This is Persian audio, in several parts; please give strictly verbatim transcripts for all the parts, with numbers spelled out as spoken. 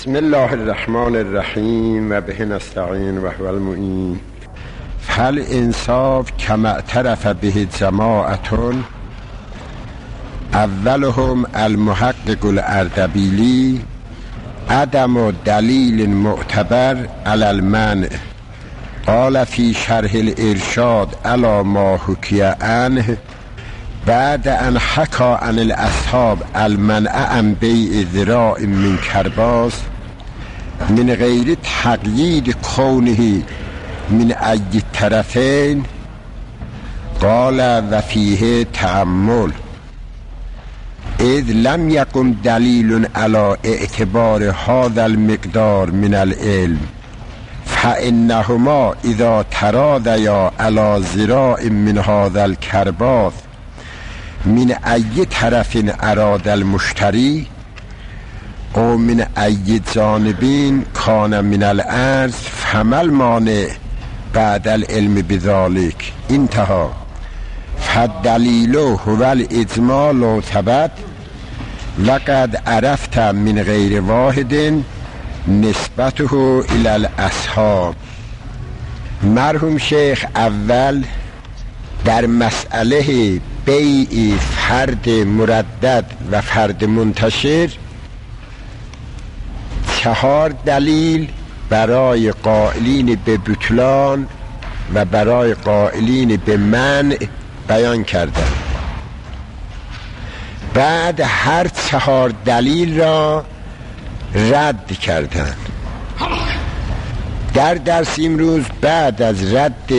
بسم الله الرحمن الرحیم و به نستعین و هو المعین. فهل انصاف کما اعترف به جماعتون اولهم المحقق الاردبیلی عدم دلیل معتبر علی المنع. قال فی شرح الارشاد علی ما حکی عنه بعد ان حکى عن الاصحاب المنع عن بیع ذراع من کرباس من غیر تقیید کونه من ای طرفین. قال و فیه تأمل اذ لم یکن دلیل علی اعتبار هذا المقدار من العلم فانهما اذا تراضیا علی ذراع من هذا الکرباس من ای طرف اراد المشتری او من ای جانبین کان من الارض فما المانع بعد العلم بذلك. انتهى. فالدلیل هو الاجماع لو ثبت لقد عرفت من غیر واحد نسبته الى الاصحاب. مرحوم شیخ اول در مسئله بیع فرد مردد و فرد منتشر چهار دلیل برای قائلین به بطلان و برای قائلین به منع بیان کردند. بعد هر چهار دلیل را رد کردند. در درس امروز بعد از رد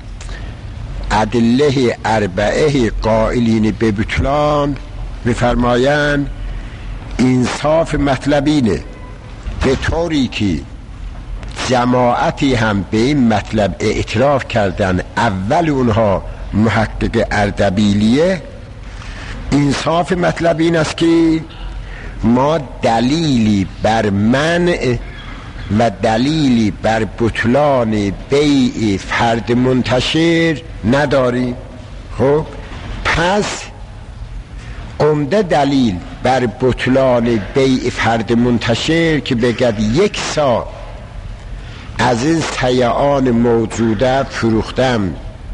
ادله اربعه قائلین به بطلان می‌فرمایند انصاف مطلبینه به طوری که جماعتی هم به این مطلب اعتراف کردن. اول اونها محقق اردبیلیه. انصاف مطلب این است که ما دلیلی بر منع و دلیلی بر بطلان بیع فرد منتشر نداریم. خب پس عمده دلیل بر بطلان بیع فرد منتشر که بگد یک سا از این سیعان موجوده فروختم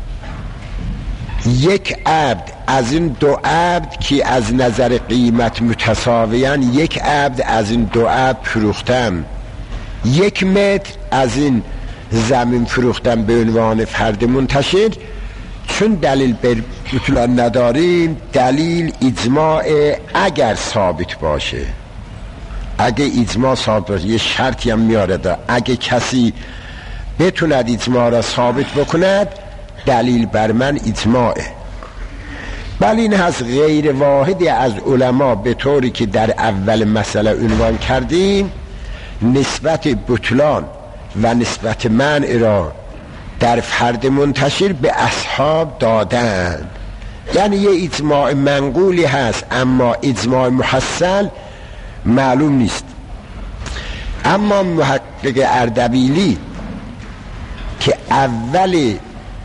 یک عبد از این دو عبد که از نظر قیمت متساویان، یک عبد از این دو عبد فروختم، یک متر از این زمین فروختم به عنوان فرد منتشر. چون دلیل بر بطلان نداریم، دلیل اجماع اگر ثابت باشه. اگه اجماع ثابت باشه یه شرطی هم میاره دا. اگه کسی بتوند اجماع را ثابت بکند دلیل بر من اجماعه. بل این هست غیر واحدی از علما به طوری که در اول مسئله عنوان کردیم نسبت بطلان و نسبت منع را در فرد منتشر به اصحاب دادن. یعنی یه اجماع منقولی هست اما اجماع محصل معلوم نیست. اما محقق اردبیلی که اول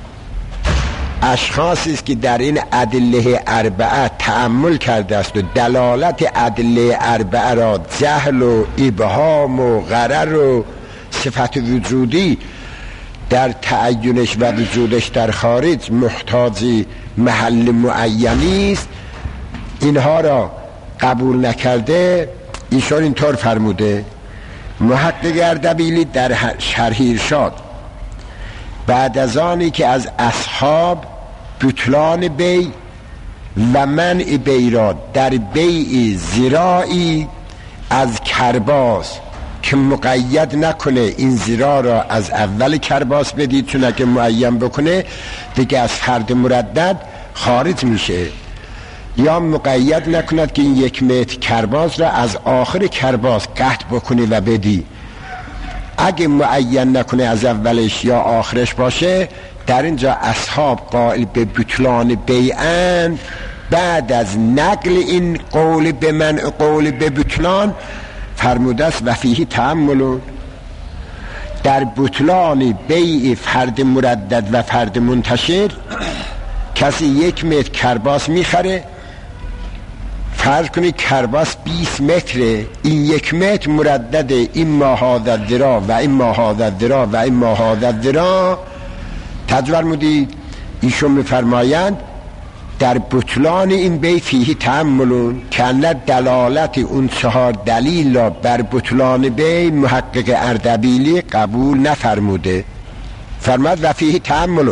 اشخاصی است که در این ادله اربعه تأمل کرده است و دلالت ادله اربعه را جهل و ابهام و غرر و صفت وجودی در تعینش و وجودش در خارج محتاج محل معینی است، اینها را قبول نکرده. ایشان اینطور فرموده. محقق اردبیلی در شرح ارشاد بعد از آنی که از اصحاب بطلان بیع و منع بیع را در بیع زراعی از کرباس که مقید نکنه این زراع را از اول کرباس بدید، چون اگه معین بکنه دیگه از فرد مردد خارج میشه، یا مقید نکند که این یک متر کرباس را از آخر کرباس قطع بکنی و بدی. اگه معین نکنه از اولش یا آخرش باشه، در اینجا اصحاب قائل به بطلان بیعن. بعد از نقل این قول به منع قول به بطلان فرموده است و فیه تأمل. در بطلان بیع فرد مردد و فرد منتشر کسی یک متر کرباس میخره، فرض کنید کرباس بیست متره، این یک متر مردد این ماهاده ذرا و این ماهاده ذرا و این ماهاده ذرا. تجور مودید ایشون میفرمایند در بطلان این بیت فیه تأملون که دلالت اون چهار دلیل را بر بطلان بیت محقق اردبیلی قبول نفرموده. فرماد و فیه تأملون.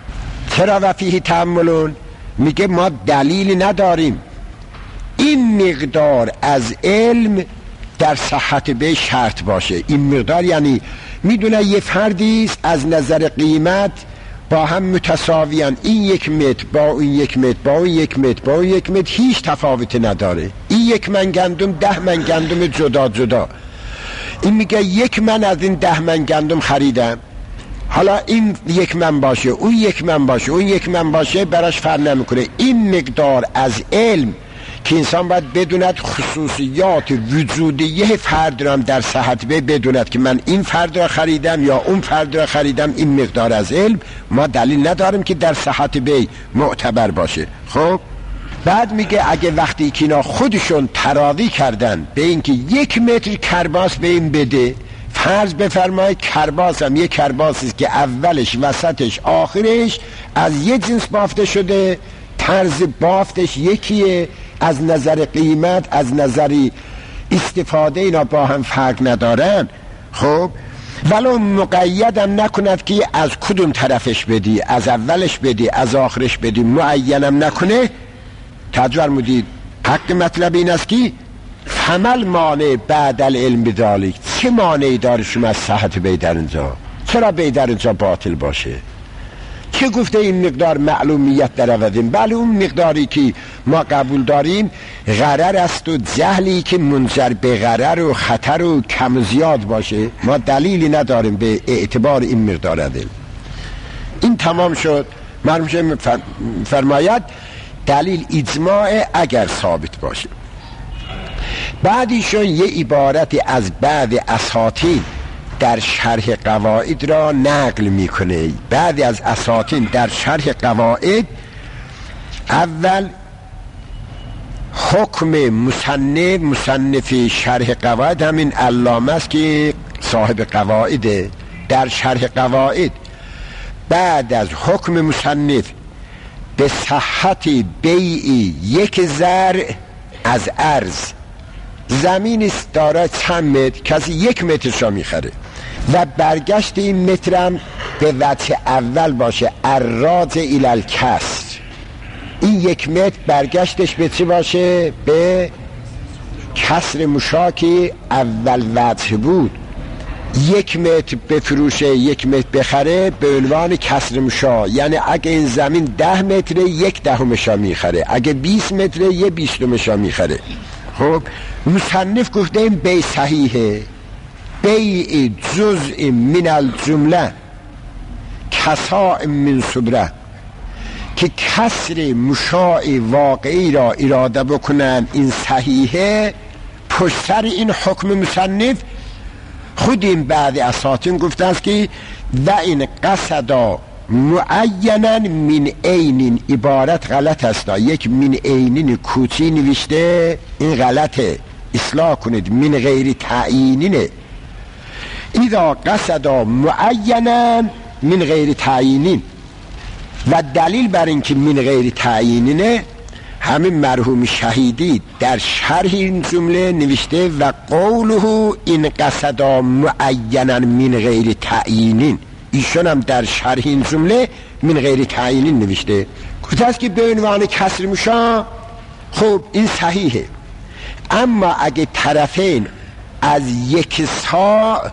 چرا و فیه تأملون؟ میگه ما دلیلی نداریم این مقدار از علم در صحت بیت شرط باشه. این مقدار یعنی میدونه یه فردی از نظر قیمت با هم متساویان، این یک متر با اون یک متر با اون یک متر با اون یک متر هیچ تفاوتی نداره. این یک من گندم ده من گندم جدا جدا. این میگه یک من از این ده من گندم خریدم، حالا این یک من باشه اون یک من باشه اون یک من باشه براش فرق نمیکنه. این مقدار از علم که انسان باید بدوند خصوصیات وجودیه فرد را هم در صحت به بدوند که من این فرد را خریدم یا اون فرد را خریدم. این مقدار از علم ما دلیل نداریم که در صحت به معتبر باشه. خب بعد میگه اگه وقتی که اینا خودشون تراضی کردن به اینکه یک متر کرباس به این بده، فرض بفرمایید کرباس هم یک کرباسی است که اولش وسطش آخرش از یه جنس بافته شده، طرز بافتش یکیه، از نظر قیمت از نظر استفاده اینا با هم فرق ندارن. خب ولو مقیدم نکند که از کدوم طرفش بدی، از اولش بدی از آخرش بدی، معینم نکنه. تجور مودید حق مطلب این است که حمل مانع بعد العلم بدالیک. چه مانعی داره شما از صحت بی در اینجا؟ چرا بی در اینجا باطل باشه؟ که گفته این مقدار معلومیت در عوضیم؟ بله اون مقداری که ما قبول داریم غرر است و جهلی که منجر به غرر و خطر و کم زیاد باشه. ما دلیلی نداریم به اعتبار این مقدار عدل. این تمام شد. مرموشه فرماید دلیل اجماع اگر ثابت باشه. بعدیشون یه عبارت از بعد اساطین در شرح قواعد را نقل میکنه. بعد از اساطین در شرح قواعد اول حکم مصنف مصنف شرح قواعد همین علامه است که صاحب قواعده. در شرح قواعد بعد از حکم مصنف به صحت بیع یک زرع از ارز، زمین است داره چند متر، کسی یک مترش را میخره و برگشت این مترم به وجه اول باشه اراج الالکسر. این یک متر برگشتش به چی باشه؟ به کسر مشاکی اول وجه بود. یک متر بفروشه یک متر بخره به عنوان کسر مشا، یعنی اگه این زمین ده متره یک دهمشا میخره، اگه بیست متره یه بیستمشا میخره. خب مصنف گفته این بیع صحیحه. بیع جزء من الجمله کساء من صبره، که کسر مشاع واقعی را اراده بکنن این صحیحه. پشتر این حکم مصنف خود این بعد اساطین گفته است که و این قصدا معینا من عین، عبارت غلط است. یک من عینین کوچی نوشته، این غلطه، اصلاح کنید. من غیر تعیینینه. اذا قصدا معینا من غیر تعیینین. و دلیل بر این که من غیر تعیینینه همین مرحوم شهیدی در شرح این جمله نوشته و قوله این قصدا معینا من غیر تعیینین. ایشون هم در شرح این جمله من غیر تعیینین نوشته. گفته است که به عنوان کسر مشا. خب این صحیحه، اما اگه طرفین از یک سا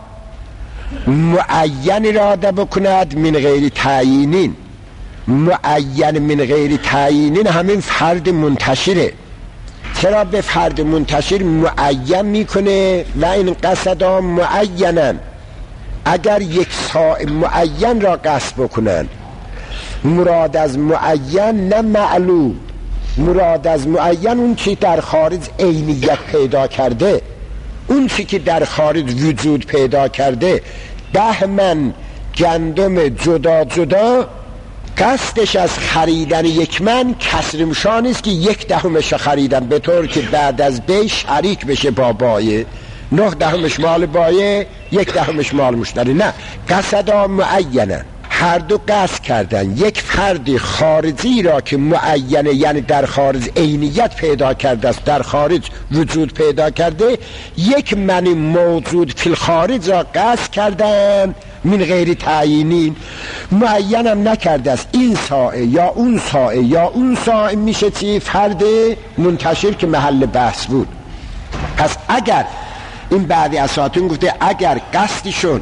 معین اراده بکند من غیر تعیینین، معین من غیر تعیینین همین فرد منتشره. چرا به فرد منتشر معین میکنه؟ و این قصدا معینا، اگر یک ساع معین را قصد بکنن، مراد از معین نه معلوم، مراد از معین اون چی در خارج عینیت پیدا کرده، اون چی که در خارج وجود پیدا کرده. ده من گندم جدا جدا قصدش از خریدن یک من کسر مشا نیست که یک دهمش خریدن به طور که بعد از بی شریک بشه با بایه، نه دهمش مال بایه یک دهمش مال مشتری. نه، قصدا معینن، هر دو قصد کردن یک فرد خارجی را که معینه، یعنی در خارج عینیت پیدا کرده است، در خارج وجود پیدا کرده، یک من موجود فی الخارج را قصد کردن من غیر تعیینین، معینم نکرده است این ساعه یا اون ساعه یا اون ساعه میشه چی؟ فرد منتشر که محل بحث بود. پس اگر این بعضی اساتین گفته اگر قصدشون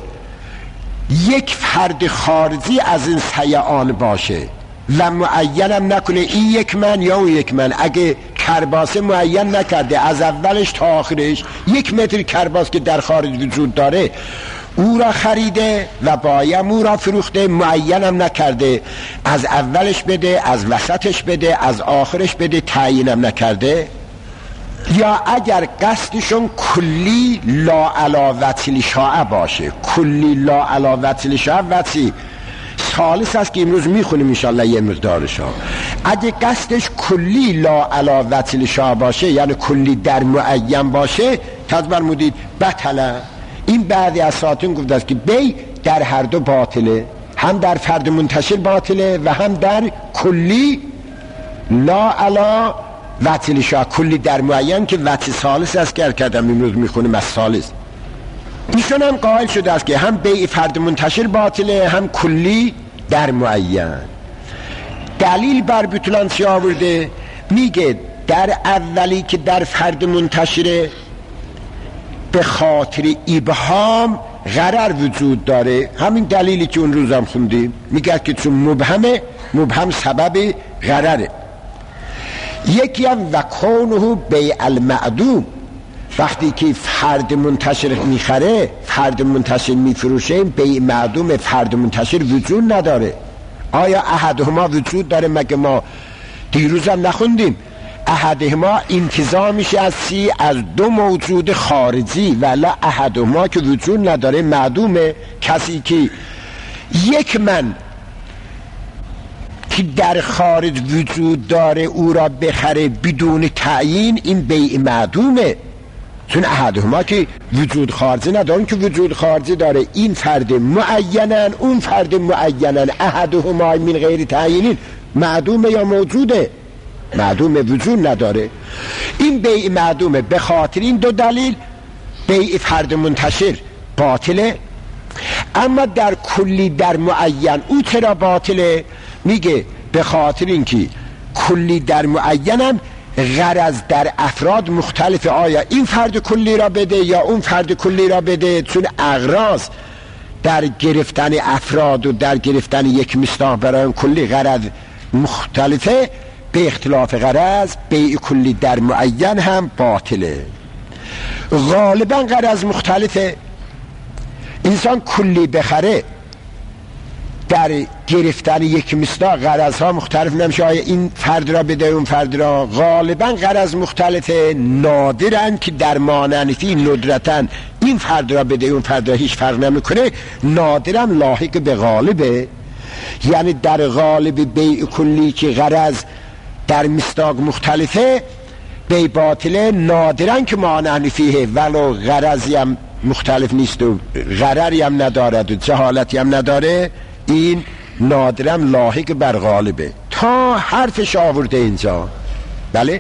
یک فرد خارجی از این سیعان باشه و معینم نکنه این یک من یا اون یک من، اگه کرباسه معین نکرده از اولش تا آخرش یک متر کرباس که در خارج وجود داره او را خریده و بایم او را فروخته، معینم نکرده از اولش بده، از وسطش بده، از آخرش بده، تعیینم نکرده، یا اگر قصدشون کلی لا علا وطل شاعه باشه، کلی لا علا وطل شاعه وطی سالس است که امروز میخونیم انشالله یه مقدارش ها. اگه قصدش کلی لا علا وطل شاعه باشه یعنی کلی در معین باشه، تدبر مدید بطله. این بعضی اساتین گفته است که بی در هر دو باطله، هم در فرد منتشر باطله و هم در کلی لا علا وطل شاه، کلی در معین که وطل سالس است که کردم امروز میخونیم از سالس. ایشون هم قائل شده است که هم بیع فرد منتشر باطله هم کلی در معین. دلیل بر بطلان چی آورده؟ میگه در اولی که در فرد منتشره به خاطر ابهام غرر وجود داره، همین دلیلی که اون روز هم خوندیم، میگه که چون مبهمه، مبهم سبب غرره. یکی هم وکونه بیع المعدوم، وقتی که فرد منتشر میخره فرد منتشر میفروشه، بیع معدوم فرد منتشر وجود نداره. آیا احدهما وجود داره؟ مگه ما دیروز هم نخوندیم احدهما انتزاع میشه از سی از دو موجود خارجی، ولی احدهما که وجود نداره معدومه. کسی که یک من که در خارج وجود داره او را بخره بدون تعیین، این بیع معدومه، چون احدهما که وجود خارجی نداره، که وجود خارجی داره این فرد معینن اون فرد معینن، احدهما من غیر تعیینین معدومه یا موجوده؟ معدومه، وجود نداره. این بیع معدومه. به خاطر این دو دلیل بیع فرد منتشر باطله. اما در کلی در معین او چرا باطله؟ میگه به خاطر اینکه کلی در معینم غرض در افراد مختلفه، آیا این فرد کلی را بده یا اون فرد کلی را بده، چون اغراض در گرفتن افراد و در گرفتن یک مصداق برای کلی غرض مختلفه. به اختلاف غرض بیع کلی در معین هم باطله. غالبا غرض مختلفه، انسان کلی بخره در گرفتن یک مصداق غرض ها مختلف نمیشه، آیا این فرد را بده اون فرد را. غالبا غرض مختلفه، نادرن که در مانعنفی ندرتن این فرد را بده اون فرد را هیچ فرق نمیکنه، نادرم لاحق به غالبه. یعنی در غالب بیع کلی که غرض در مصداق مختلفه بیع باطله، نادرن که مانعنفیه ولو غرضی هم مختلف نیست و غرری هم ندارد و جهالتی هم نداره، این نادرم لاحق بر غالبه. تا حرفش آورده اینجا. بله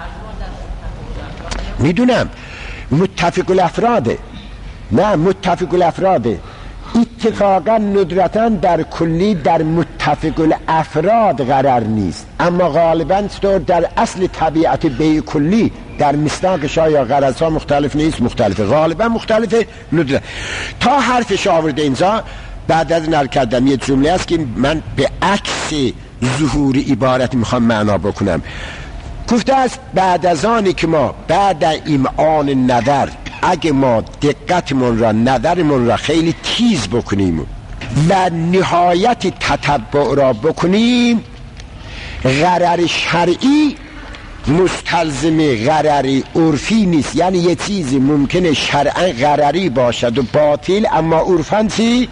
میدونم متفق الافراده، نه متفق الافراده اتفاقا ندرتا در کلی در متفق الافراد قرار نیست، اما غالبا چطور در اصل طبیعت بیع کلی در مصداقش یا غرض ها مختلف نیست، مختلفه، غالبا مختلفه ندرت. تا حرفش آورده اینجا بعد از نقل کردم یه جمله است که من به عکس ظهور عبارت میخوام معنا بکنم. گفته است بعد از آنی که ما بعد ایمان نظر، اگه ما دقتمون را نظرمون را خیلی تیز بکنیم و نهایت تتبع را بکنیم، غرر شرعی مستلزم غرر عرفی نیست. یعنی یه چیزی ممکنه شرعا غرری باشد و باطل، اما عرفاً چی؟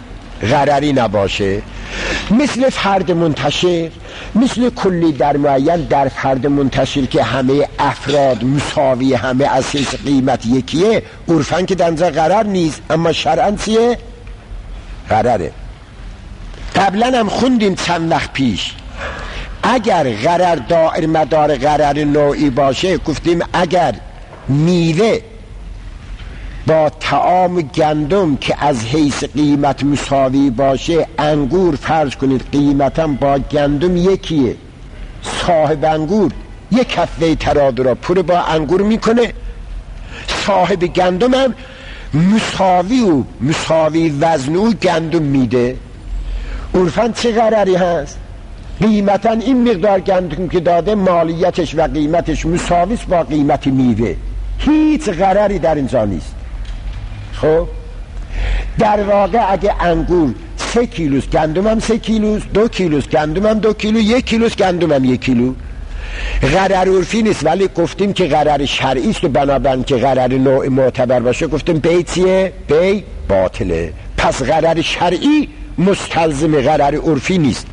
غرری نباشه، مثل فرد منتشر، مثل کلی در معین در فرد منتشر که همه افراد مساوی، همه از حیث قیمت یکیه، عرفاً که در اینجا غرر نیست، اما شرعاً چیه؟ غرره. قبلا هم خوندیم چند وقت پیش اگر غرر دائر مدار غرر نوعی باشه، گفتیم اگر میوه با طعام گندم که از حیث قیمت مساوی باشه، انگور فرض کنید قیمتا با گندم یکیه، صاحب انگور یک کفه ترادو را پر با انگور میکنه، صاحب گندم هم مساوی و مساوی وزن و گندم میده. عرفاً چه غرری هست؟ قیمتا این مقدار گندم که داده مالیتش و قیمتش مساویست با قیمت میوه، هیچ غرری در اینجا نیست. خب در واقع اگه انگور سه کیلوست، گندم هم سه کیلوست، دو کیلوست، گندم هم دو کیلو، یک کیلوست، گندم هم یک کیلو، غرر عرفی نیست. ولی گفتیم که غرر شرعی است و بنابراین که غرر نوع معتبر باشه گفتیم بی چیه؟ بی باطله. پس غرر شرعی مستلزم غرر عرفی نیست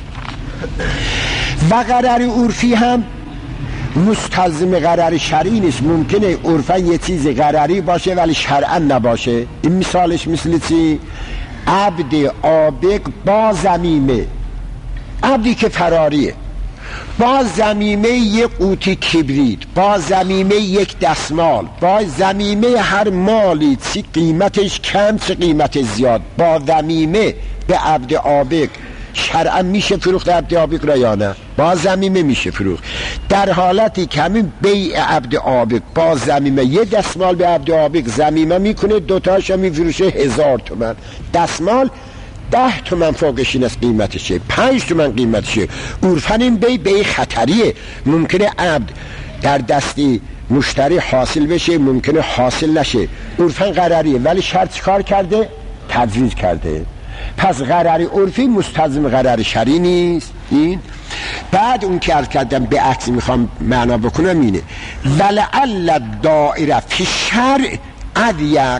و غرر عرفی هم مستلزم غرر شرعی نیست. ممکنه عرفا یه چیز غرری باشه ولی شرعا نباشه. این مثالش مثل چی؟ عبد عابق با زمیمه، عبدی که فراریه، با زمیمه یک قوطی کبریت، با زمیمه یک دستمال، با زمیمه هر مالی چی قیمتش کم چه قیمت زیاد، با زمیمه به عبد عابق شرعا میشه فروخت عبد عابق را یا نه؟ با زمیمه میشه فروخت. در حالتی که همین بیع عبد عابق با زمیمه، یه دستمال به عبد عابق زمیمه میکنه، دوتاش هم میفروشه هزار تومن، دستمال ده تومن فوقش این از قیمتشه، پنج تومن قیمتشه. عرفاً این بی بی خطریه، ممکنه عبد در دستی مشتری حاصل بشه، ممکنه حاصل نشه، عرفاً غرریه. ولی شرط کار کرده؟ تجویز کرده. پس غرر عرفی مستلزم غرر شرعی نیست. این بعد اون که عرض کردم به عکس میخوام معنا بکنم اینه ولعل دائره فی شرع اضیق،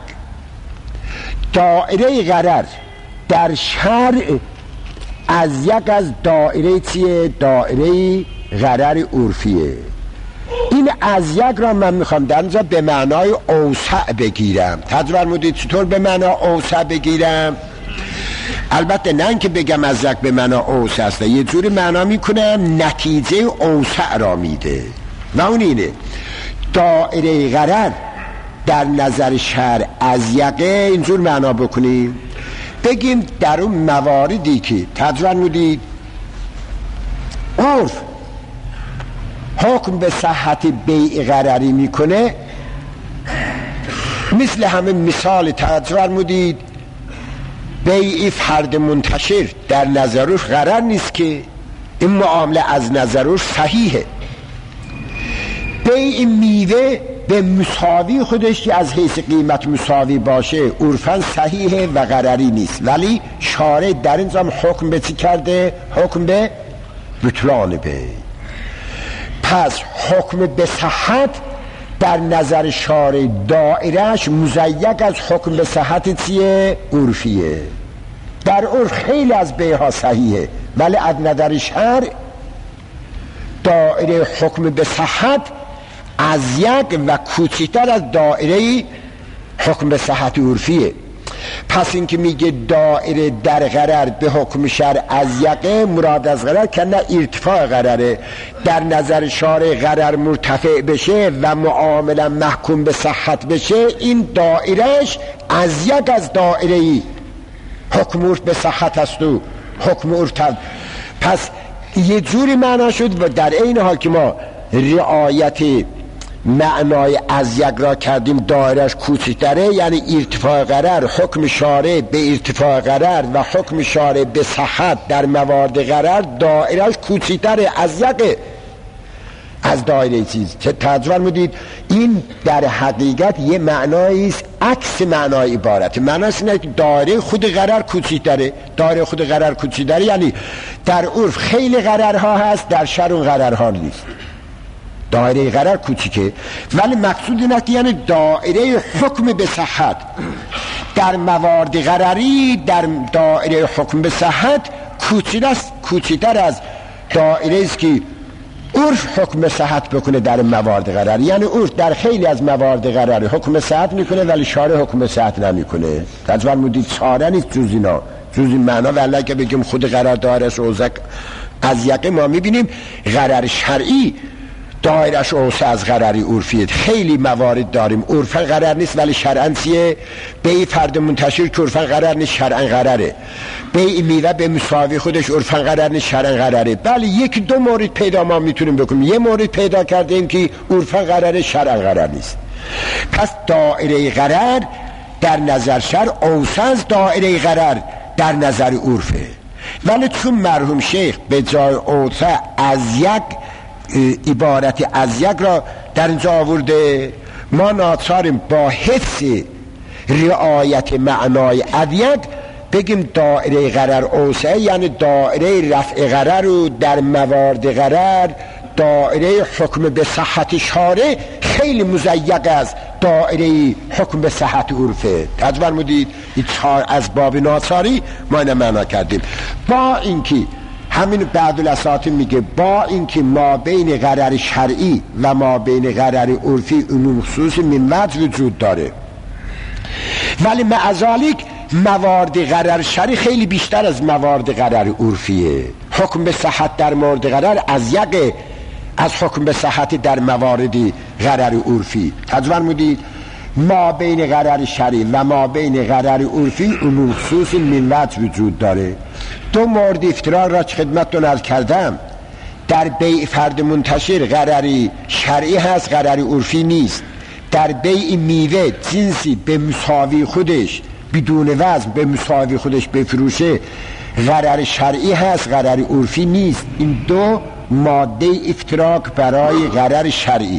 دائره غرر در شرع اضیق از دائره چیه؟ دائره غرر عرفیه. این اضیق را من میخوام در اینجا به معنای اوسع بگیرم. تجربه فرمودید چطور به معنا اوسع بگیرم؟ البته نه اینکه بگم اضیق به معنا اوسع است، یه جوری معنا میکنم نتیجه اوسع را میده و اون اینه دائره غرر در نظر شرع اضیقه. اینجور معنا بکنیم، بگیم در اون مواردی که تجربه فرمودید عرف حکم به صحت بیع غرری میکنه، مثل همه مثال تجربه فرمودید بیع فرد منتشر در نظرش غرر نیست که این معامله از نظرش صحیحه. بیع میوه به مساوی خودش که از حیث قیمت مساوی باشه عرفاً صحیحه و غرری نیست، ولی شارع در این زمان حکم به چی کرده؟ حکم به بطلان بیع. پس حکم به صحت در نظر شارع دائرهش مضیق از حکم به صحت چیه؟ عرفیه. در عرف خیلی از بیعها صحیحه ولی از نظر شرع دائره حکم به صحت اضیق و کوچکتر از دائره حکم به صحت عرفیه. پس اینکه میگه دائره در غرر به حکم شرع اضیقه، مراد از غرر که نه ارتفاع غرره، در نظر شارع غرر مرتفع بشه و معامله محکوم به صحت بشه، این دائرهش اضیق از دائره حکم عرف به صحت است و حکم عرف. پس یه جوری معنا شد و در این حال که ما رعایت معنای اضیق را کردیم دایرش کوچکتره، یعنی ارتفاع غرر، حکم شارع به ارتفاع غرر و حکم شارع به صحت در موارد غرر دایرش کوچکتره، اضیقه از دایره چیز. تجربه فرمودید این در حقیقت یه معنایی است عکس معنای عبارت. معناش اینه که دایره خود غرر کوچکتره، دایره خود غرر کوچکتره یعنی در عرف خیلی غررها هست، در شرع غررها نیست، دایره غرر کوچیکه. ولی مقصود اینه که یعنی دایره حکم به صحت در موارد غرری در دایره حکم به صحت کوچیده است، کوچیدتر از دایره است که عرف حکم صحت بکنه در موارد غرری. یعنی عرف در خیلی از موارد غرری حکم صحت میکنه ولی شارع حکم صحت نمیکنه. تجربه مدید چاره نیست جز اینا، جز این معنا. ولی که بگیم خود قرار دایرش اوزک از یقه ما میبینیم قرار شرعی دایرش اوسع از قراری عرفیه. خیلی موارد داریم عرفا قرار نیست ولی شرعاً چیه؟ بیع فرد منتشر که عرفا قرار نیست شرعاً قراره، بیع میوه به مساوی خودش عرفا قرار نیست شرعاً قراره. بله یک دو مورد پیدا ما میتونیم بکنیم، یه مورد پیدا کردیم که عرفا قراره شرعاً قرار نیست. پس دایره قرار در نظر شرع اوسع از دایره قرار در نظر عرفه. ولی چون مرحوم شیخ به جای اوسع از یک عبارت از یک را در اینجا آورده، ما ناچاریم با حفظ رعایت معنای ادیک بگیم دایره قرار اوسع، یعنی دایره رفع قرار رو در موارد قرار دایره حکم به صحت شارع خیلی مضیق از دایره حکم به صحت عرفه. تجبر مدید از باب ناچاری ما اینه معنا کردیم. با اینکه همین بعد الاساطین میگه با اینکه ما بین قرار شرعی و ما بین قرار عرفی عموم خصوص من وجه وجود داره، ولی معذالک موارد قرار شرعی خیلی بیشتر از موارد قرار عرفیه. حکم به صحت در مورد قرار از یک از حکم به صحت در موارد قرار عرفی. تجبر مدید ما بین قرار شرعی و ما بین قرار عرفی عموم خصوص من وجه وجود داره. دو مورد افتراق را چه خدمتتون عرض کردم. در بیع فرد منتشر قراری شرعی هست، قراری عرفی نیست. در بیع میوه جنسی به مساوی خودش بدون وزن به مساوی خودش بفروشه قرار شرعی هست، قرار عرفی نیست. این دو ماده افتراق برای قرار شرعی.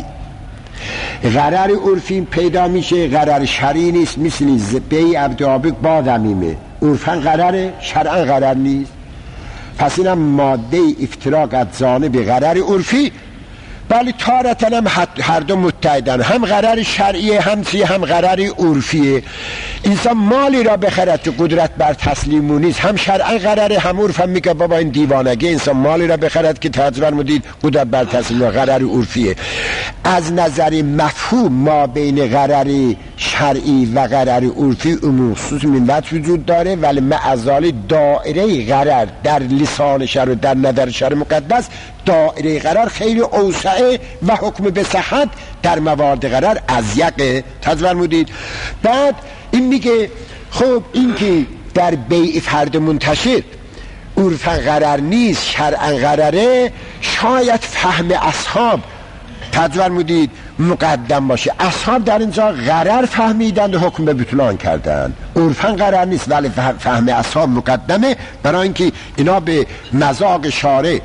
قرار عرفی پیدا میشه، قرار شرعی نیست. مثل بیع عبدالعابق با دمیمه عرفاً قراره شرعاً قرار نیست. پس اینم ماده افتراق از جانب قرار عرفی. بله تارتن هم هر دو متحدن، هم قرار شرعیه هم چی هم قرار عرفیه. انسان مالی را بخرد که قدرت بر تسلیمو نیست، هم شرعاً قراره هم عرف هم میگه بابا این دیوانگی. انسان مالی را بخرد که تجربه مدید قدرت بر تسلیم قرار عرفیه. از نظر مفهوم ما بین قرار شرعی و قرار عرفی عموم خصوص من وجه وجود داره، ولی معذال دائره قرار در لسان شرع و در نظر شرع مقدس دائره قرار خیلی اوسعه و حکم به صحت در موارد قرار از یک. تجربه مدید بعد این میگه خب این که در بیع فرد منتشر عرفاً قرار نیست شرعاً قراره، شاید فهم اصحاب تجربه مدید مقدم باشه. اصحاب در اینجا قرار فهمیدند و حکم به بطلان کردند. عرفاً قرار نیست ولی فهم اصحاب مقدمه، برای اینکه اینا به مذاق شارع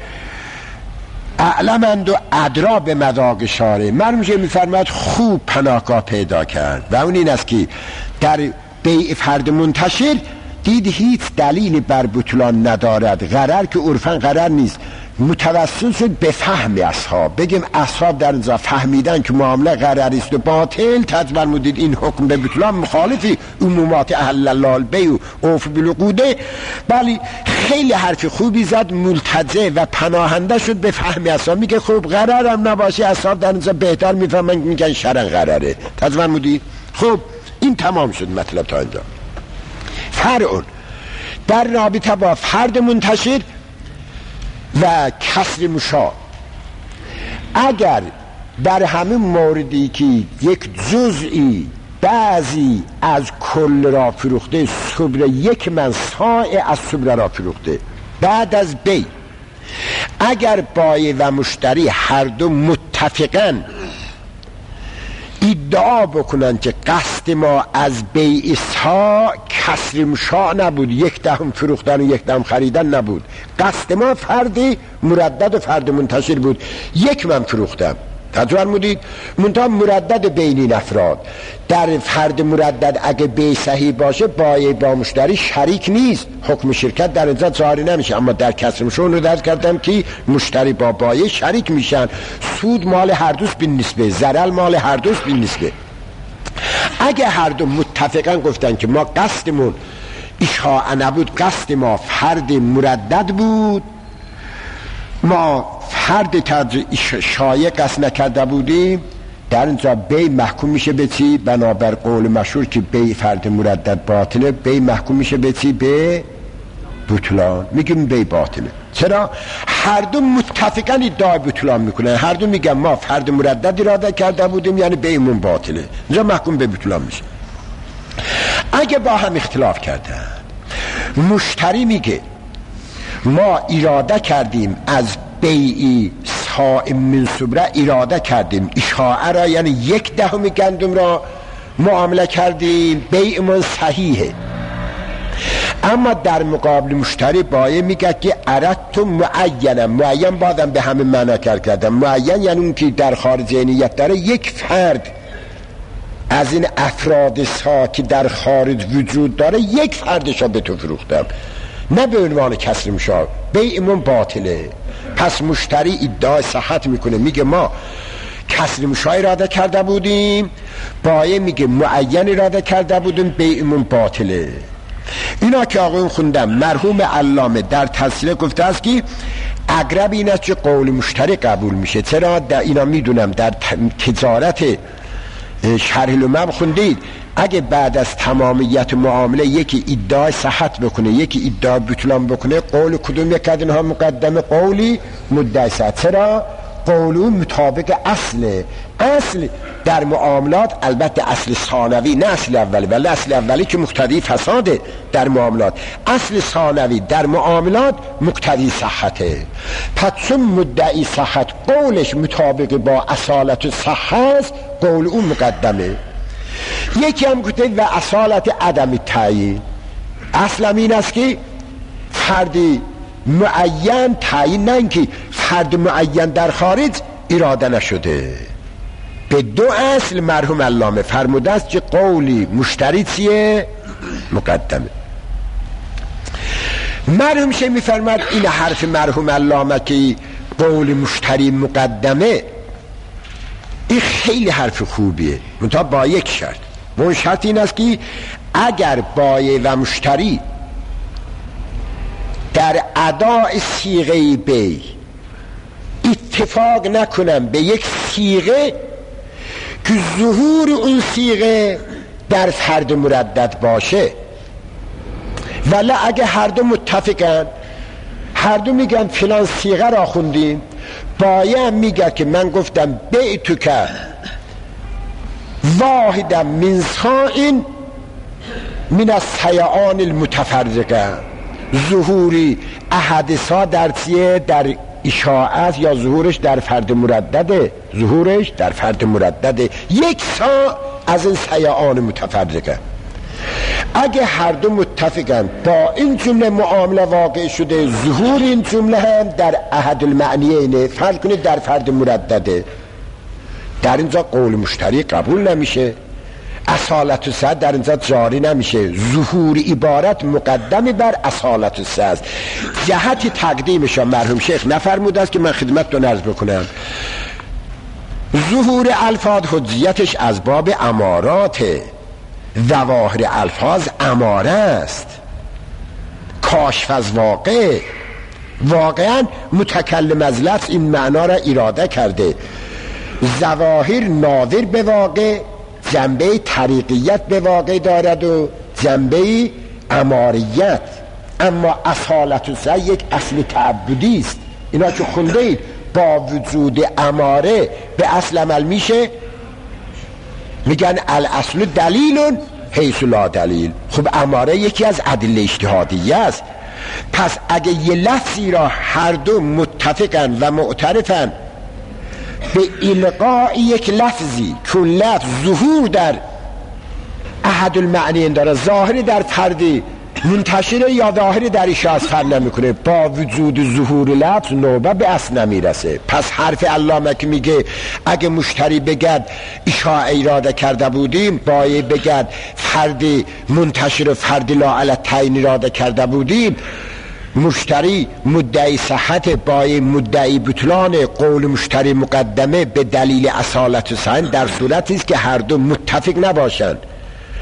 اعلمند و ادرا به مذاق شارع. مرموشه میفرماید خوب پناهگاه پیدا کرد و اون این است که در بیع فرد منتشر دید هیچ دلیلی بر بطلان ندارد، قرار که عرفاً قرار نیست. متوسل شد به فهم اصحاب، بگیم اصحاب در اینجا فهمیدن که معامله قراری است و باطل. تجبر مدید این حکم به بطلان مخالفی عمومات اهل الله البیع و اوف بالعقوده. ولی خیلی حرف خوبی زد، ملتجه و پناهنده شد به فهم اصحاب. میگه خب قرارم نباشه اصحاب در اینجا بهتر میفهمن، میگن شرعاً قراره. تجبر مدید خب این تمام شد مطلب تا اینجا. فرعون در رابطه با فرد منتشر و کسر مشاع، اگر در همین موردی که یک جزئی بعضی از کل را فروخته، صبر یک من ساعه از صبر را فروخته، بعد از بی اگر بایع و مشتری هر دو متفقاً ادعا بکنن که قصد ما از بیع سا کسر مشاع نبود، یک دهم فروختن و یک دهم خریدن نبود، قصد ما فردی مردد و فرد منتشر بود، یک من فروختم. تجربه مدید منتها مردد بینین افراد. در فرد مردد اگه بی صحیح باشه بایع با مشتری شریک نیست، حکم شرکت در اینجا جاری نمیشه. اما در کسر مشاع رو درک کردم که مشتری با بایع شریک میشن، سود مال هر دوست بین نسبه، ضرر مال هر دوست بین نسبه. اگه هر دو متفقا گفتن که ما قصدمون اشاعه نبود، قصد ما فرد مردد بود، ما فرد ترجیح شایع قصد نکرده بودیم، در اینجا بی محکوم میشه به چی؟ بنابر قول مشهور که بی فرد مردد باطله، بی محکوم میشه به چی؟ به بطلان. میگیم بی باطله. چرا؟ هر دو متفقا ادعای بطلان میکنن، هر دو میگن ما فرد مردد اراده کرده بودیم، یعنی بیمون باطله، اینجا محکوم به بطلان میشه. اگه با هم اختلاف کردن، مشتری میگه ما اراده کردیم از بیعی صاع من صبره اراده کردیم اشاعه را، یعنی یک دهم گندم را معامله کردیم، بیعمون صحیحه. اما در مقابل مشتری بایه میگه که اردت معینم، معین بادم به همه معنا کردم. معین یعنی اون که در خارج نیت داره، یک فرد از این افراد سا که در خارج وجود داره یک فردش را به تو فروختم، نه به عنوان کسر مشار، بیعمون باطله. پس مشتری ادعای صحت میکنه، میگه ما کسر مشار اراده کرده بودیم، بایه میگه معین اراده کرده بودیم، بیعمون باطله. اینا که آقایون خوندم مرحوم علامه در تفسیر گفته است که اقرب این است که قول مشتری قبول میشه. چرا؟ در اینا میدونم در تجارت شرح لمم خوندید، اگه بعد از تمامیت معامله یکی ادعای صحت بکنه، یکی ادعای بطلان بکنه، قول کدوم یک از اینها مقدمه؟ قولی مدعی صحت. چرا؟ قولو مطابق اصله. اصل در معاملات البته اصل ثانوی، نه اصل اولی، ولی اصل اولی که مقتضی فساده در معاملات، اصل ثانوی در معاملات مقتضی صحته. پس چون مدعی صحت قولش مطابق با اصالت صحت است، قول اون مقدمه. یکی هم گفته و اصالت عدم تعیین، اصلا این است که فردی معین تعیین، نه اینکه فرد معین در خارج اراده نشده. به دو اصل مرحوم علامه فرموده است که قولی مشتری چیه؟ مقدمه. مرحوم شه میفرماد این حرف مرحوم علامه که قول مشتری مقدمه، این خیلی حرف خوبیه، منتها با یک شرط. اون شرط این است که اگر بایع و مشتری در اداء صیغه بیع اتفاق نکنن به یک صیغه که ظهور اون صیغه در فرد مردد باشه، ولی اگه هر دو متفقن، هر دو میگن فلان صیغه را خوندیم، بایع میگه که من گفتم بیعتو که واحدا من صاعن من الصیعان المتفرقه، ظهوری احادثا در چیه؟ در اشاعت، یا ظهورش در فرد مردده، ظهورش در فرد مردده یک سا از این صیعان متفرقه. اگه هر دو متفقن با این جمله معامله واقع شده، ظهور این جمله هم در احد المعنیین، فرض کنید در فرد مردده، در اینجا قول مشتری قبول نمیشه، اصالت الصحت در اینجا جاری نمیشه. ظهور عبارت مقدم بر اصالت الصحت. جهت تقدیمش مرحوم شیخ نفرموده است که من خدمتتون عرض بکنم، ظهور الفاظ حجیتش از باب امارات، ظواهر الفاظ اماره است، کاشف از واقع. واقعا متکلم از لفظ این معنا را اراده کرده، ظواهر ناظر به واقع، جنبه طریقیت به واقع دارد و جنبه اماریت. اما اصالت الصحت یک اصل تعبدی است. اینا که خونده اید با وجود اماره به اصل عمل میشه، میگن الاصل دلیل حیث لا دلیل. خب اماره یکی از ادله اجتهادیه است. پس اگه یه لفظی را هر دو متفقن و معترفن به القاء یک لفظی، چون لفظ ظهور در احد المعنیین داره، ظاهری در فردی منتشره یا ظاهری در اشاعه فرق نمیکنه، با وجود ظهور لفظ نوبه به اصل نمیرسه. پس حرف علامه که میگه اگه مشتری بگد اشاعه اراده کرده بودیم، بایع بگد فردی منتشر فردی لا علی تعیین اراده کرده بودیم، مشتری مدعی صحت، بایع مدعی بطلان، قول مشتری مقدمه به دلیل اصالت صحت، در صورتی است که هر دو متفق نباشند.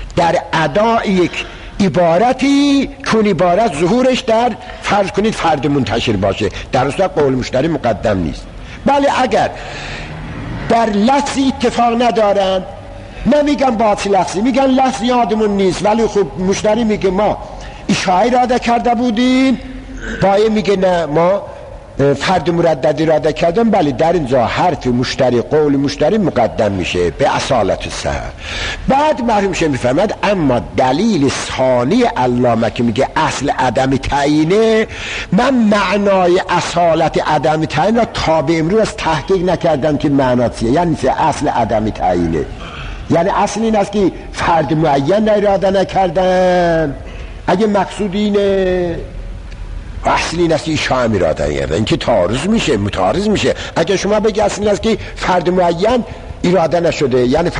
در ادای یک عبارتی کون عبارت ظهورش در فرض کنید فرد منتشر باشه، در اصل قول مشتری مقدم نیست. بله اگر در لفظی اتفاق ندارن، نمیگن باطل لفظی، میگن لفظ یادمون نیست، ولی خب مشتری میگه ما اشاعه اراده کرده بودیم، بایه میگه نه ما فرد مردد اراده کردم، بله در اینجا حرف مشتری قول مشتری مقدم میشه به اصالت الصحه. بعد مرحوم شیخ میفرماد اما دلیل ثانی علامه که میگه اصل عدم تعیینه، من معنای اصالت عدم تعیین را تا به امروز از تحقیق نکردم که معنا چیه. یعنی اصل عدم تعیینه یعنی اصل این است که فرد معین اراده نکردن، اگه مقصود اینه اصلی این است که ایشا هم اراده نکردن، این که تعارض میشه متعارض میشه. اگه شما بگی اصلی این است که فرد معین اراده نشده، یعنی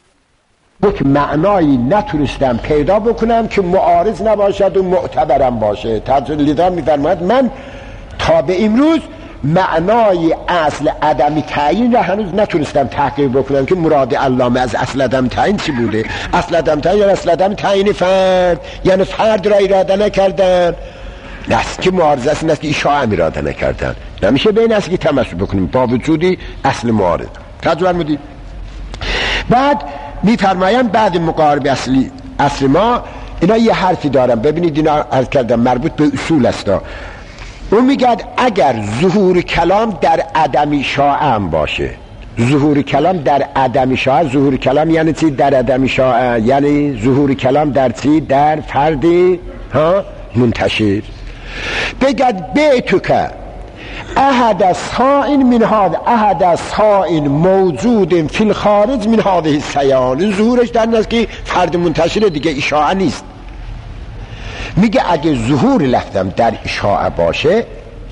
یک معنایی نتونستم پیدا بکنم که معارض نباشد و معتبرم باشه. لذا میفرماید من تا به امروز معنای اصل عدم تعیین را هنوز نتونستم تحقیق بکنم که مراد علامه از اصل عدم تعیین چی بوده. اصل عدم تعیین یعنی اصل عدم تعیین فرد، یعنی فرد را اراده نکردن. نست که معارضه است، نست که ایشا هم اراده نکردن، نمیشه بین است که تمسک بکنیم با وجودی اصل معارض. تجربه مدید. بعد میفرمایم بعد مقارب اصلی اصل ما اینا یه حرفی دارم، ببینید اینا عرض کردم مربوط به اصول است. اون میگه اگر ظهور کلام در عدم شاعه باشه، ظهور کلام در عدم شاعه، ظهور کلام یعنی چی؟ در عدم شاعه یعنی ظهور کلام در چی؟ در فردی ها منتشر. بگد بیتو که احد سائن من هذا احد سائن موجود فی الخارج من هذه السیان، ظهورش در نزد که فرد منتشر دیگه اشاعه نیست. میگه اگه ظهور لفظم در اشاعه باشه،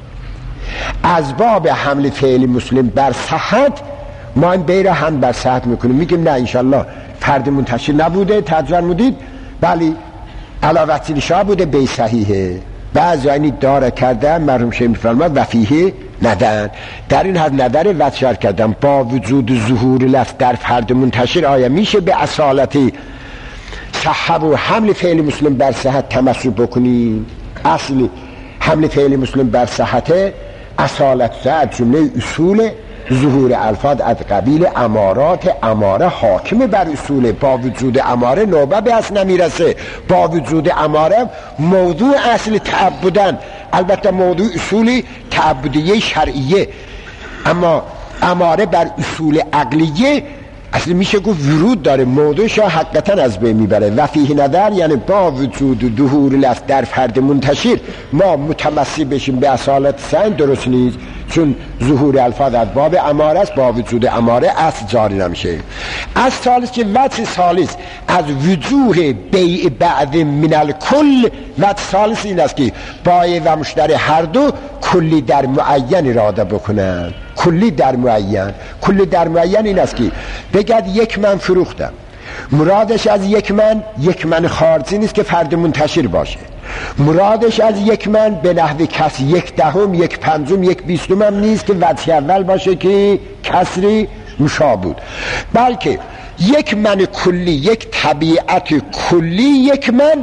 از باب حمل فعل مسلم بر صحت ما این بیره هم بر صحت میکنیم، میگیم نه انشالله فرد منتشر نبوده، تجربه مدید بلی علاوه اشاعه بوده، بی صحیحه. بعضی اینی داره کرده مرحوم شیخ میفرماد وفیه ندن، در این حد نداره وچار کردم با وجود ظهور لفظ در فرد منتشر آیا میشه به اصالتی صحب و حمل فعل مسلم بر صحت تمسک بکنیم؟ اصل حمل فعل مسلم بر صحت اصالت صحت جمله اصول ظهور الفاظ از قبیل امارات، اماره حاکم بر اصول، با وجود اماره نوبه به اصل نمیرسه، با وجود اماره موضوع اصل تعبدن، البته موضوع اصولی تعبدیه شرعیه، اما اماره بر اصول عقلیه اصلا میشه گفت ورود داره، موضوعش حقیقتا از بین میبره. و فیه نظر یعنی با وجود ظهور لفظ در فرد منتشر ما متمسک بشیم به اصالت سن درست نیست، چون ظهور الفاظ از باب اماره است، با وجود اماره اصل جاری نمیشه. از ثالث که وجه ثالث از وجوه بیع بعد من الکل، وجه ثالث این است که بایع و مشتری هر دو کلی در معین اراده بکنن. کلی در معین، کلی در معین این است که بگد یک من فروختم، مرادش از یک من یک من خارجی نیست که فرد منتشر باشه، مرادش از یک من به نحو کسی یک دهم یک پنجم یک بیستم هم نیست که وجه اول باشه که کسری مشابود، بلکه یک من کلی، یک طبیعت کلی یک من،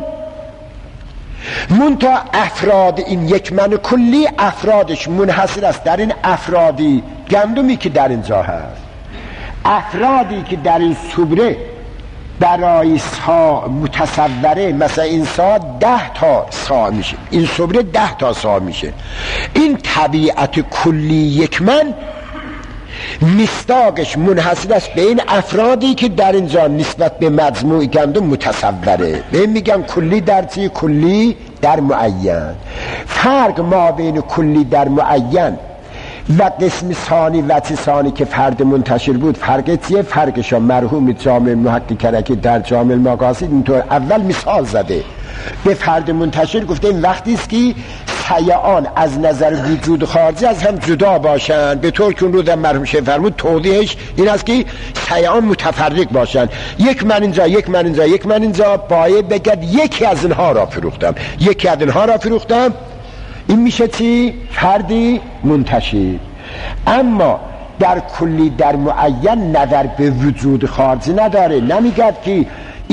منتها افراد این یک من کلی افرادش منحصر است در این افرادی گندمی که در اینجا هست، افرادی که در این صبره برای سا متصوره، مثلا این سا ده تا سا میشه، این صبره ده تا سا میشه، این طبیعت کلی یک من مصداقش منحصر است به این افرادی که در اینجا نسبت به مجموع گندم متصوره، به این میگن کلی در چی؟ کلی در معین. فرق ما بین کلی در معین و قسم ثانی و وجه ثانی که فرد منتشر بود فرق چیه؟ فرقش مرحوم جامع محقق کرکی در جامع المقاصد اینطور اول مثال زده، به فرد منتشر گفته این وقتی است که سیعان از نظر وجود خارجی از هم جدا باشند، به طور که اون رو در مرحوم شیخ فرمود توضیحش این است که سیعان متفرق باشند، یک من اینجا یک من اینجا یک من اینجا، باید بگد یکی از اینها را فروختم، یکی از اینها را فروختم، این میشه چی؟ فردی منتشر. اما در کلی در معین نظر به وجود خارجی نداره، نمیگد که این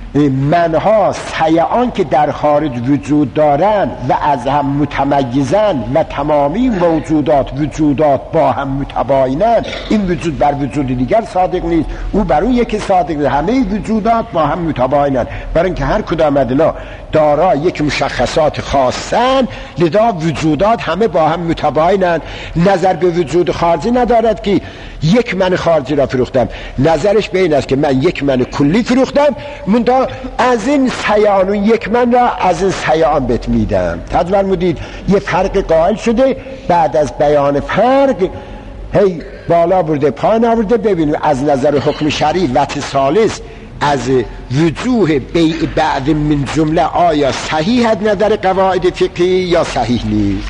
منها سیعان که در خارج وجود دارن و از هم متمیزن و تمامی موجودات وجودات با هم متباینن، این وجود بر وجود دیگر صادق نیست، او بر اون یکی صادق نیست، همه وجودات با هم متباینن، برای اینکه هر کدام از اینا دارا یک مشخصات خاصن، لذا وجودات همه با هم متباینن. نظر به وجود خارجی ندارد که یک من خارجی را فروختم، نظرش به این است که من یک من کلی فروختم، من دا از این سیعان و یک من را از این سیعان بهت میدم. تجربه مدید یه فرق قائل شده، بعد از بیان فرق هی بالا برده پایین آورده. ببینیم از نظر حکم شرعی وجه ثالث از وجوه بیع بعد من جمله آیا صحیح از نظر قواعد فقهی یا صحیح نیست.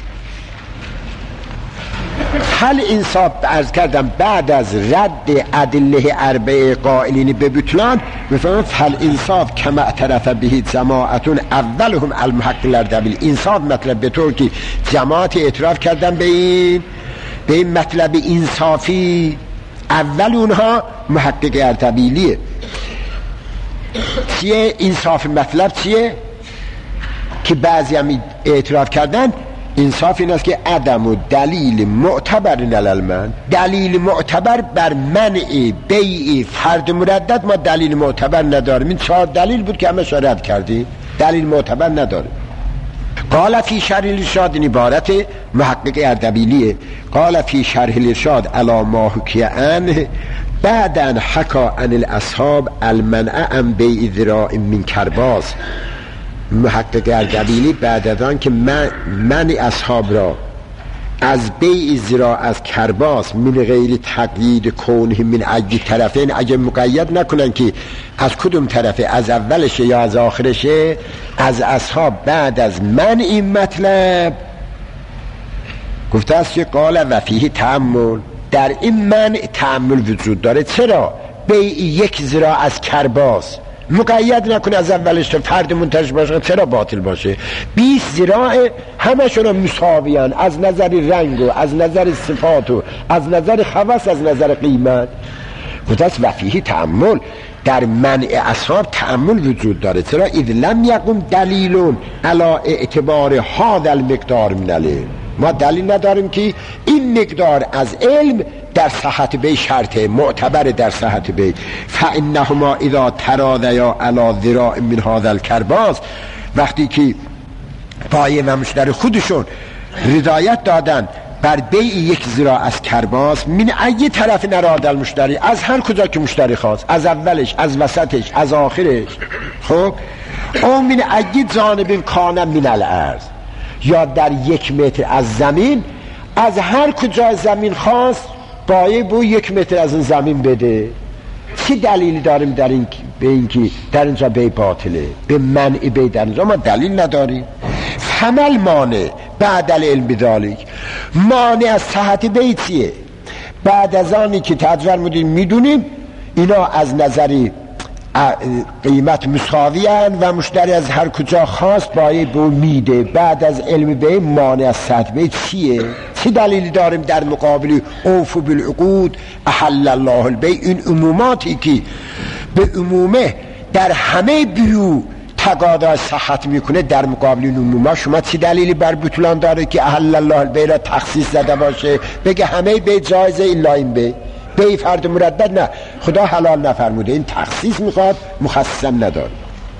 حل انصاف عرض کردم بعد از رد ادله اربعه قائلین به بطلان میفهمم حل انصاف کما اعترف به جماعتون اولهم المحقق الاردبیلی. انصاف مطلب به طور که جماعت اعتراف کردن به این به این مطلب انصافی، اول اونها محقق اردبیلیه. چیه انصاف مطلب؟ چیه که بعضی هم اعتراف کردن؟ انصاف این است که عدم و دلیل معتبر نلالمن، دلیل معتبر بر منع بیع فرد مردد ما دلیل معتبر نداریم. این چهار دلیل بود که همه رد کردی، دلیل معتبر نداریم. قال فی شرح الارشاد، این عبارت محقق اردبیلیه. قال فی شرح الارشاد علی ما حکی عنه بعدن حکا عن الاصحاب المنع عن بیع ذراع من کرباس. محقق اردبیلی بعد از آن که من, من اصحاب را از بیع ذراع از کرباس من غیر تقیید کونه من ای طرفین، اگه مقید نکنن که از کدوم طرفه، از اولشه یا از آخرشه، از اصحاب بعد از من این مطلب گفته است که قال و فیه تأمل، در این من تأمل وجود داره. چرا؟ بیع یک ذراع از کرباس مقید نکنه از اولش تا فرد منتج باشه، چرا باطل باشه؟ بیست ذراع همشون مساویان از نظر رنگ و از نظر صفات و از نظر خواص از نظر قیمت. گفته است و فیه تأمل، در منع اصحاب تأمل وجود داره. چرا؟ اذ لم یقم دلیلون علی اعتبار هذا المقدار من العلم، ما دلیل نداریم که این مقدار از علم در صحت بی شرطه معتبر در صحت بی. فانهما اذا تراضیا علی ذراع من هذا الکرباس، وقتی که بایع و مشتری خودشون رضایت دادن بر بیع یک ذراع از کرباس، من ای طرف نراد المشتری، از هر کجا که مشتری خواست، از اولش، از وسطش، از آخرش، خب او من ای جانب کان من الارض، یا در یک متر از زمین، از هر کجا زمین خواست بایع بو یک متر از این زمین بده. چی دلیلی داریم در این به اینکه در اینجا بی باطله، به منع بی در اینجا ما دلیل نداریم. فمل مانع بعد العلم بذالک، مانع از صحت بی چیه؟ بعد از آنی که تجربه مدین میدونیم اینا از نظری قیمت مساوی هن و مشتری از هر کجا خواست بایع بو میده. بعد از علم بی مانع از صحت بی چیه؟ چه دلیلی داریم در مقابل اوفو بالعقود احل الله البیع؟ این عموماتی که به عمومه در همه بیو تقاضا صحت میکنه، در مقابل این عموما شما چه دلیلی بر بطلان داره که احل الله البیع را تخصیص زده باشه، بگه همه بیع جایزه الا این بیع، بیع فرد مردد نه، خدا حلال نفرموده، این تخصیص میخواد مخصصا نداره.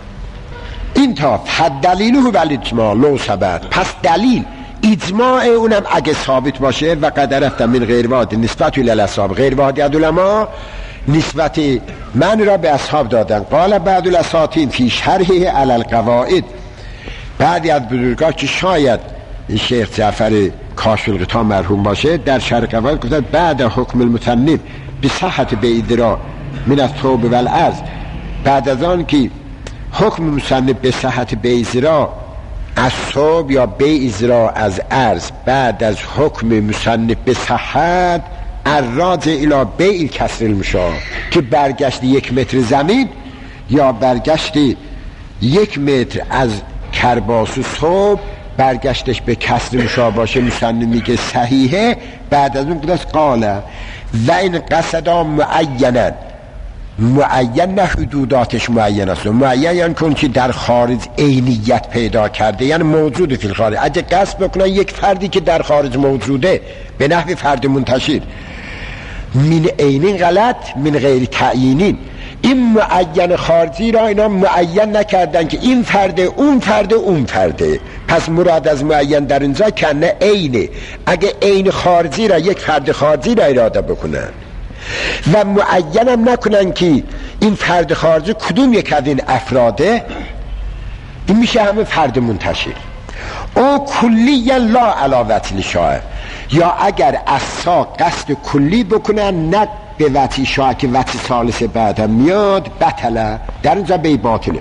این تا حد دلیله بالاجماع لو ثبت، پس دلیل اجماع اونم اگه ثابت باشه و قد رفت من غیر واحد نسبت الی الاصحاب، غیر واحد علماء نسبت من را به اصحاب دادن. قال بعض الاساطین فی شرحه علی القواعد، بعضی از بزرگان که شاید شیخ جعفر کاشف الغطا مرحوم باشه در شرح قواعد گفتن بعد حکم المصنف به صحت بیع ذراع من الثوب والارض، بعد از آن که حکم مصنف به صحت بیع ذراع از ثوب یا بیع ذراع از ارز، بعد از حکم مصنف به صحت الراجع الی بیع کسر المشاع، که برگشت یک متر زمین یا برگشت یک متر از کرباس و ثوب برگشتش به کسر مشاع باشه، مصنف میگه صحیحه. بعد از اون قدس قاله و این قصدا معینن، معین نه حدوداتش معین است، معین یعنی کن که در خارج عینیت پیدا کرده، یعنی موجود فی الخارج. اگه قصد بکنن یک فردی که در خارج موجوده به نحو فرد منتشر، من عینین غلط، من غیر تعیینین، این معین خارجی را اینا معین نکردن که این فرده اون فرده اون فرده، پس مراد از معین در اینجا کنه عینه. اگه عین خارجی را یک فرد خارجی را اراده بکنن و معین هم نکنن که این فرد خارجی کدوم یک از این افراده، این میشه همه فرد منتشر. او کلی لا علاوت لشاعر، یا اگر اصا قصد کلی بکنن نه به وطی شاعر که وطی ثالث بعدم میاد بطله، در اینجا بی باطله.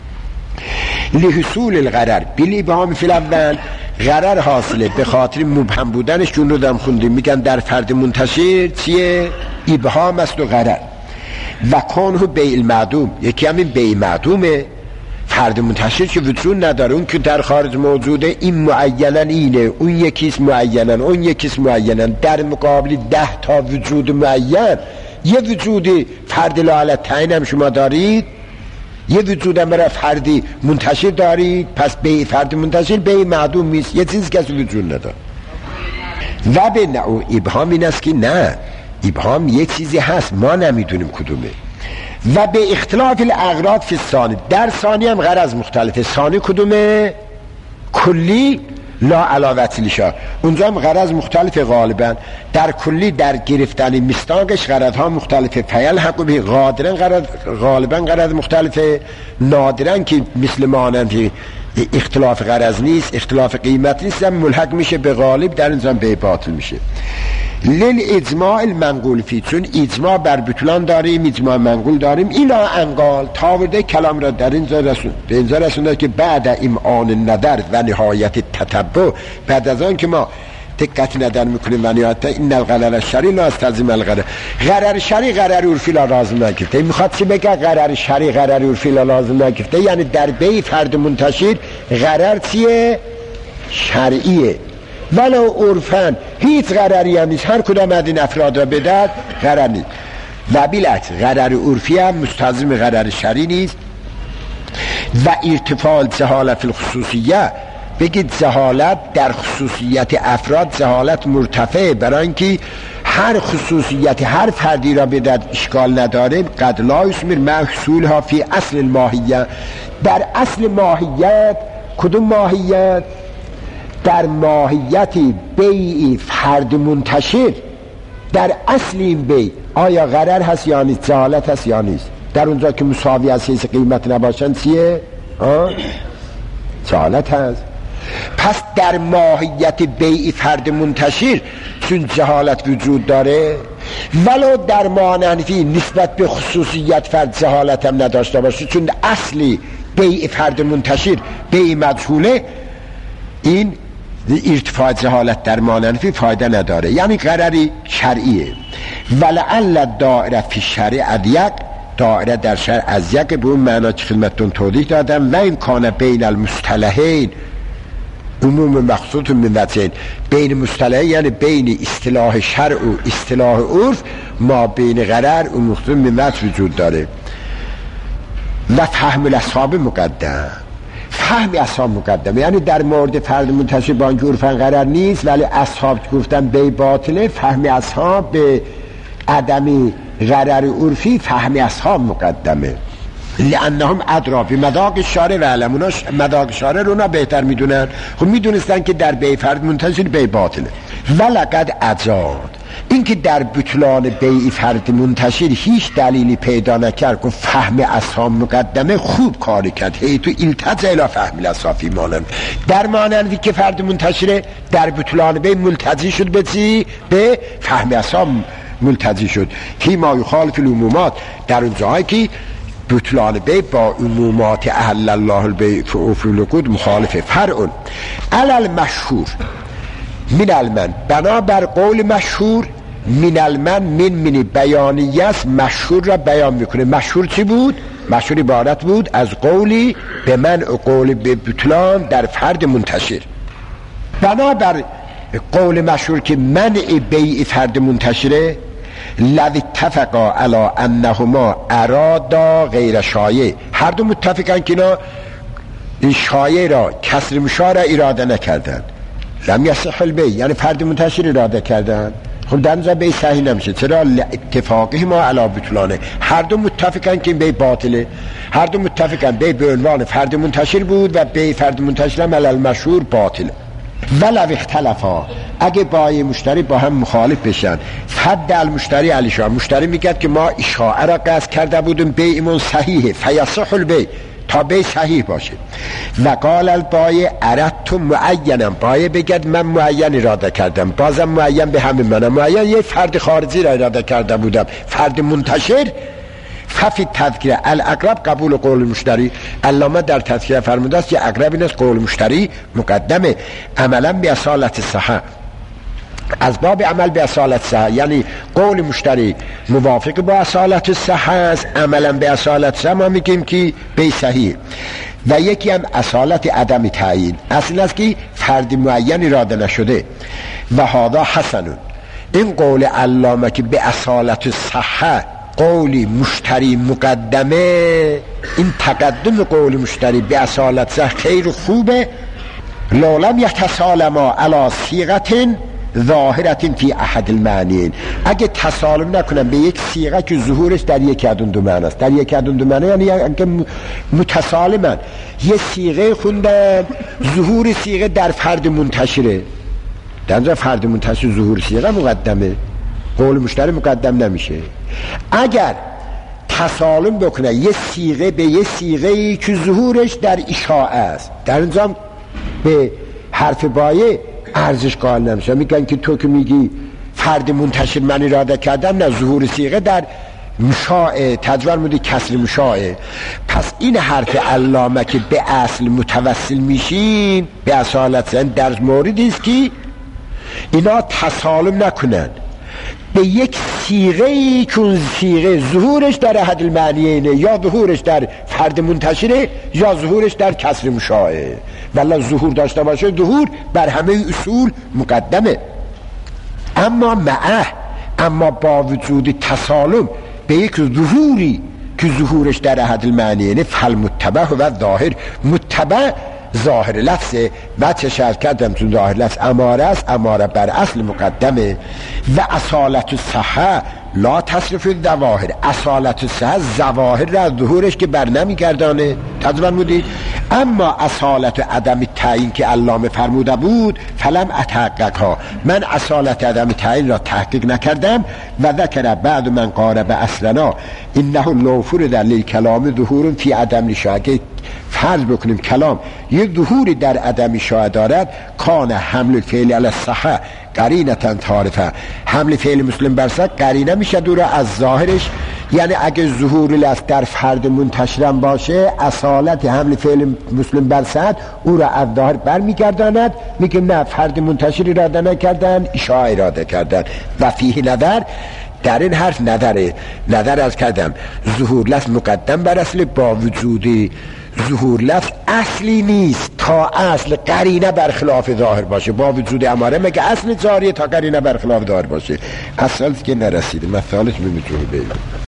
لحصول الغرر بلی به هم فی الاول، غرر حاصله به خاطر مبهم بودنش. جون رو دم خوندیم میگن در فرد منتشر چیه؟ ابهام است و غرر. و کانه بیع المعدوم، یکی همین بیع معدومه، فرد منتشر که وجود نداره، اون که در خارج موجوده، این معینن اینه، اون یکیست معینن، اون یکیست معینن. در مقابل ده تا وجود معین یه وجودی فرد لاعلت تعیین هم شما دارید، یه وجود هم برای فردی منتشر دارید، پس به فرد منتشر به معدوم نیست، یه چیزی که وجود نداره. و به نوع ابهام این است که نه، ابهام یه چیزی هست ما نمیدونیم کدومه. و به اختلاف الاغراض فی ثانی، در ثانی هم غرض مختلفه. ثانی کدومه؟ کلی لا علاوت لشا، اونجا هم غرض مختلفه غالبا. در کلی در گرفتن مستاقش غرض ها مختلفه. فیل حق به غادرن غرض غالبا غرض مختلفه، نادرن که مثل مانند اختلاف غرض نیست، اختلاف قیمت نیست، هم ملحق میشه به غالب، در اینجا به باطل میشه. لیل اجماع المنقول فی، چون اجماع بر بطلان داریم، اجماع منقول داریم. اینا انقال تاورده کلام را در اینجا رسون به اینجا رسونده که بعد امعان نظر و نهایت تتبع، بعد از آن که ما دقت نظر میکنیم و نهایت این الغرر شرعی لا استلزم الغرر، غرر شرعی غرر عرفی لا لازم نگرفته. این میخواد چی بگه؟ غرر شرعی غرر عرفی لا لازم نگرفته، یعنی در بی فرد منتشر غرر چیه؟ شرعیه، ولو عرفن هیچ غرری هم نیست، هر کدام از این افراد را بدد غرر نیست. و بالعکس غرر عرفی هم مستلزم غرر شرعی نیست. و ارتفاع جهالت الخصوصیه، بگید جهالت در خصوصیت افراد جهالت مرتفع، برای اینکه هر خصوصیت هر فردی را بدد اشکال نداره. قد لا یثمر مع حصولها فی اصل الماهیه، در اصل ماهیت. کدوم ماهیت؟ در ماهیت بیع فرد منتشر، در اصل این بیع آیا غرر هست یا نیست، جهالت هست یا نیست؟ در اونجا که مساوی از حیث قیمت نباشن چیه؟ جهالت هست. پس در ماهیت بیع فرد منتشر چون جهالت وجود داره، ولو در مانحنفی نسبت به خصوصیت فرد جهالت هم نداشته باشه، چون اصلی بیع فرد منتشر بیع مجهوله، این ارتفاع جهالت در مانحنفی فایده نداره، یعنی غرری شرعیه. ولعل دائره فی شرع اضیق، دائره در شرع اضیق به اون معنا که خدمتتون توضیح دادم. و این کان بین المصطلحین عموم مقصود من وجهین، بین مصطلح یعنی بین اصطلاح شرع و اصطلاح عرف ما بین غرر و مقصود من وجه وجود داره. و فهم الاصحاب مقدم، فهم اصحاب مقدم، یعنی در مورد فرد منتشر با اینکه عرفاً غرر نیست ولی اصحاب گفتن بی باطله، فهم اصحاب به عدم غرر عرفی فهم اصحاب مقدمه. لانهم ادرا به مذاق شارع و علموناش مذاق شارع رو نه بهتر میدونن. خب میدونستن که در بی فرد منتشر بی باطله. ولقد اجاد، این که در بطلان بی فرد منتشر هیچ دلیلی پیدا نکرد که فهم اصحاب مقدمه، خوب کاری کرد. هی تو التجا الی فهم الاصحاب مانند در مانندی که فرد منتشر در بطلان بی ملتزی شد به چی؟ به فهم اصحاب ملتزی شد. کی ما یخالف العمومات، در اون جایی که بطلان بی با عمومات احل الله البیع فی العقود مخالفه. فرعون علل مشهور من المن، بنابر قول مشهور من المن من من بیانیه است، مشهور را بیان میکنه. مشهور چی بود؟ مشهور عبارت بود از قولی به من و قول به بطلان در فرد منتشر. بنابر قول مشهور که منع بیع فرد منتشره، لو اتفقا علی انهما ارادا غیر شایع، هر دو متفقن که اینا این شایع را کسر مشاع را اراده نکردن. لم یصح البیع یعنی فرد منتشر اراده کردن، خب در نظر بی صحیح نمیشه. چرا؟ اتفاقی ما علا بطلانه، هر دو متفقن که این بی باطله، هر دو متفقن بی به عنوان فرد منتشر بود و بی فرد منتشر هم علال مشهور باطله. ولو اختلفا اگه بای مشتری با هم مخالف بشن، حد المشتری علیشان، مشتری میگه که ما اشاعه را قصد کرده بودیم بیعمون صحیحه فیصح البیع تا بی صحیح باشه. و قال البای اردت معینم، بای بگد من معین اراده کردم، بازم معین به همین منم، معین یه فرد خارجی را اراده کرده بودم، فرد منتشر. ففی تذکیه الاقرب قبول قول مشتری، علامه در تذکیه فرموده است که اقرب این است قول مشتری مقدمه عملا به اصالت صحه، از باب عمل به اصالت صحه، یعنی قول مشتری موافق با اصالت صحه است، عملا به اصالت صحه ما میگیم که به صحیح. و یکی هم اصالت عدم تعیین، اصل است که فرد معین اراده نشده. و هذا حسنون، این قول علامه که به اصالت صحه قولی مشتری مقدمه، این تقدم قول مشتری به اصالت صحه خیر خوبه. لولم یتصالما علی صیغت ظاهرت فی احد المعنیین، اگه تسالم نکنن به یک صیغه که ظهورش در یک ادون دو معنی است، در یک ادون دو معنی یعنی اگه متسالمن، یه صیغه خوندن ظهور صیغه در فرد منتشره، در فرد منتشر ظهور صیغه مقدمه، قول مشتری مقدم نمیشه. اگر تسالم بکنه یه صیغه به یه صیغه که ظهورش در اشاعه است، در نظام به حرف بایه ارزش قائل نمیشه، میگن که تو که میگی فرد منتشر من اراده کردم، نه ظهور صیغه در مشاعه تجربه مودی کسر مشاعه. پس این حرف علامه که به اصل متوسل میشیم به اصالت زن در موردی است که اینا تسالم نکنن به یک صیغه چون صیغه ظهورش در احد المعنیینه، یا ظهورش در فرد منتشره یا ظهورش در کسر مشاعه، ولی ظهور داشته باشه ظهور بر همه اصول مقدمه. اما معه، اما با وجود تسالم به یک ظهوری که ظهورش در احد المعنیینه، فالمتبع و ظاهر، متبع ظاهر لفظه و چه شرط کردم چون ظاهر لفظ اماره است، اماره بر اصل مقدمه. و اصالت صحه لا تصرف الظواهر، اصالت صحه ظواهر را ظهورش که بر نمی گردانه، تجربه بودید. اما اصالت عدم تعیین که علامه فرموده بود فلم اتحققها، من اصالت عدم تعیین را تحقیق نکردم. و ذکر بعد من قارب اصلنا انه لوفور در لیل کلام ظهور فی عدم نشاء، فرض بکنیم کلام یه ظهوری در عدم شاعه دارد، کان حمل فعل علی الصحه قرینتن تعرفه، حمل فعل مسلم بر صحه قرینه میشه دور از ظاهرش، یعنی اگه ظهور لفظ در فرد منتشرم باشه اصالت حمل فعل مسلم بر صحه او را از ظاهر برمیگرداند، میگه نه فرد منتشر اراده نکردن، اشاعه اراده کردن. و فیه نظر، در این حرف نظره، نظر از کردم ظهور لفظ مقدم بر اصل، با وجود ظهور لفظ اصلی نیست تا اصل قرینه برخلاف ظاهر باشه، با وجود اماره مگه اصل جاریه تا قرینه برخلاف ظاهر باشه، اصل که نرسیده مثالش میمیتونه بگیم.